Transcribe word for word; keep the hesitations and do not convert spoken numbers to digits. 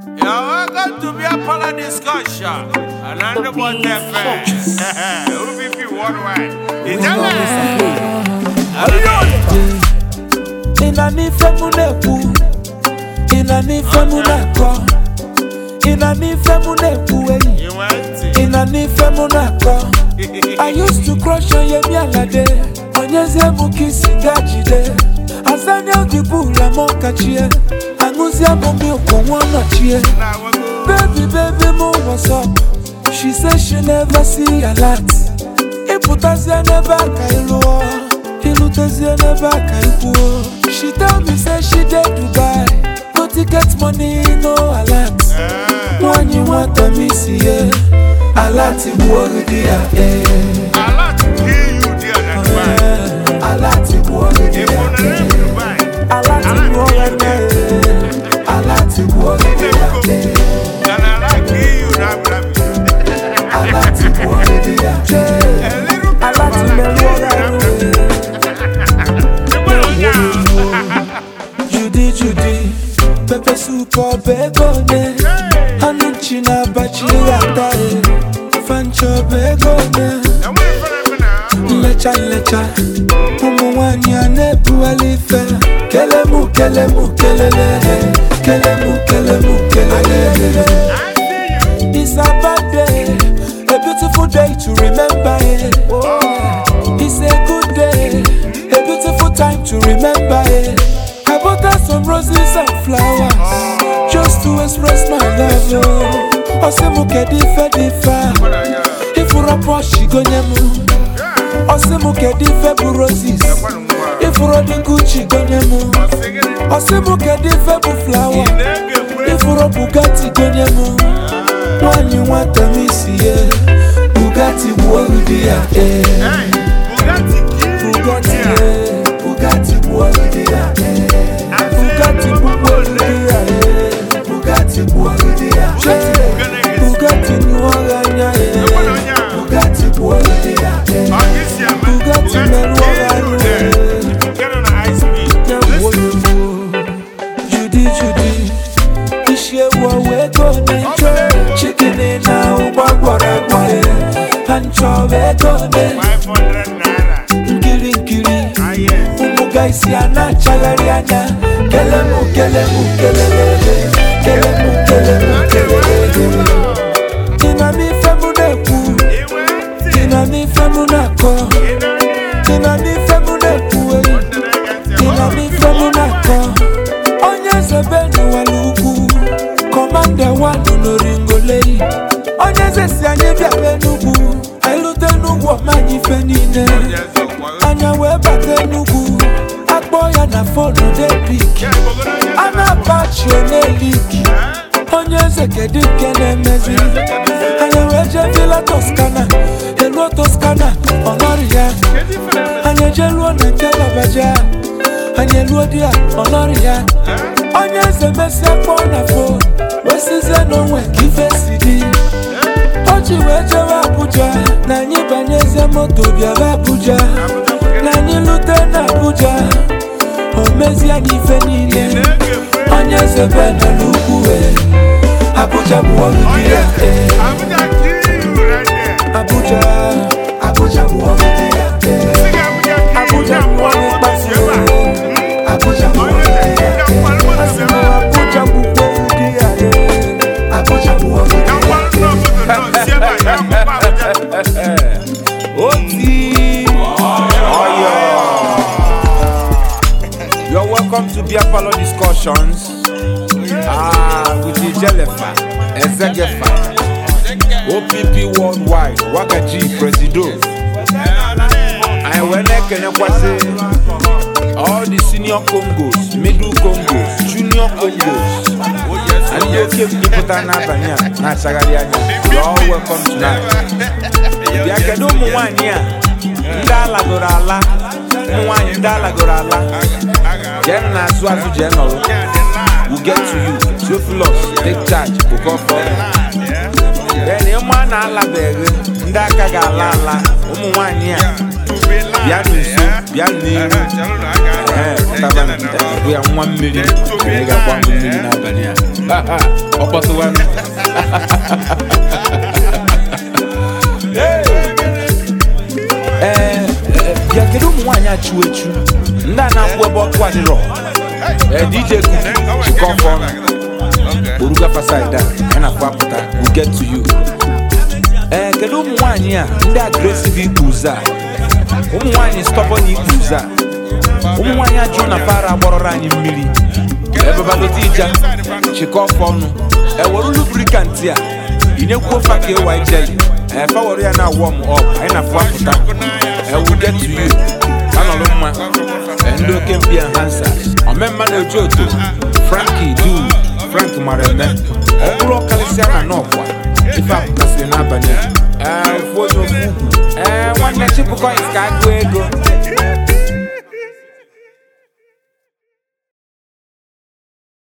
welcome to be a part of discussion. And I'm the one that fan. O B P worldwide. It's a Ina ni femu neku, ina ni femu nako, ina ni femu neku eh. Ina ni femu nako. I used to crush on ye mialade, onyeze mukisi ngajide. Azanya gibula moka chie, anguzia mumi ukumwana chie. Baby, baby, mo what's up? She says she never see a lot. Iputazia never kailuo, ilutazia never kailuo. She tell me say she did Dubai, no ticket money, no a lot. When you want to miss it, a lot to worry there. A lot to kill you there, that's why. A lot to worry there. A lot to worry there. A lot to worry there. And I like you, that a lot to worry there. A lot to worry there. Judy, Judy, Pepe Super Begone, Anuchina Bachirata, Fancho Begone, Lecha Lecha, Umuanya Nebu Alife, Kelemu, Kelemu, Kelele, Kelemu, Kelemu, Kelele. It's a bad day, a beautiful day to remember it. It's a good day, a beautiful time to remember it. I bought her some roses and flowers just to express my love, yo. Osemuke dife difa, if you rap she go nyemu. Osemuke dife bu roses, if you rap Gucci go nyemu. Osemuke dife bu flower, if you rap Bugatti go nyemu. When you want to miss it, Bugatti world ya, eh. Bugatti, eh. Bugatti world ya, eh. Bugatti world ya, eh. Bugatti world ya, eh. Bugatti New Orleans, eh. Bugatti world ya, eh. Bugatti New Orleans, Judy, Judy, Ishe wa wego ne. Chicken in now, what what I want, and Chovegone, Killing Kiri, Umugaisiana, Chalariana, Kelemu, Kelemu, Kelele, Kelemu, Kelemu, Kelele. Inani Femuneku, Inani Femunako, Inani Femuneku, Inani Femunako, Onyeze Benu Waluku, Commander one no ringolei. Onyeze si anyebia benugu. Ailute nugu manyi fenine. Anya webate nugu. Akboya na phone de pick. Ana bachi one liki. Onyeze kedi kene mezi. Anya weje villa Toscana. Hello Toscana, Honoria. Anya jelu na jela baja. Anya luodia, Honoria. Onyeze mesi akbona phone. Wesize no we give C D. Ochi weje wa Abuja, na nyi banyeze moto bia wa Abuja. Na nyi lute na Abuja, omezi anyi fenile. Onyeze bena lukuwe, Abuja buwaludia. Abuja, Abuja buwaludia. Abuja buwaludia. Abuja buwaludia. Abuja buwaludia. Abuja buwaludia. Oti, oh yeah. You're welcome to Biafalo discussions. Ah, with the Jelefa, Ezegefa, O P P worldwide, Wakaji Presido. I went all the senior Congos, middle Congos, junior Congos. And you came to put an avenue, Nasagariana. You're all welcome tonight. The Academy one here, Ndala Gorala, one Ndala Gorala, General Swazi General will get to you. So full of take charge, will come for them. Then you man ala beg, Ndaka Galala, Umu one here. Bianu so, Bianu, eh, we are one million, we got one million Albania. Okpatuwan. Eh, ya kedu mu anya chuechu. Nda na kwebo kwa diro. Eh, D J Kufu, she come from Boruga Fasaida, and a paputa, we get to you. Eh, kedu mu anya, nda aggressive buza. Umu anya stubborn buza. Umu anya jona para borora anyi mmiri. Everybody teacher, she come from eh woru lubricant ya. Inekwo fa ke wa ije. Eh fa woru ya na warm up, and a paputa. Eh, we get to you. Analoma. Endo Kempia Hansa, Omemma no Joto, Frankie Du, Frank Marene, Okuro Kalisiana Nokwa, if I'm passing up and eh, for you, eh, one chip coins can't go.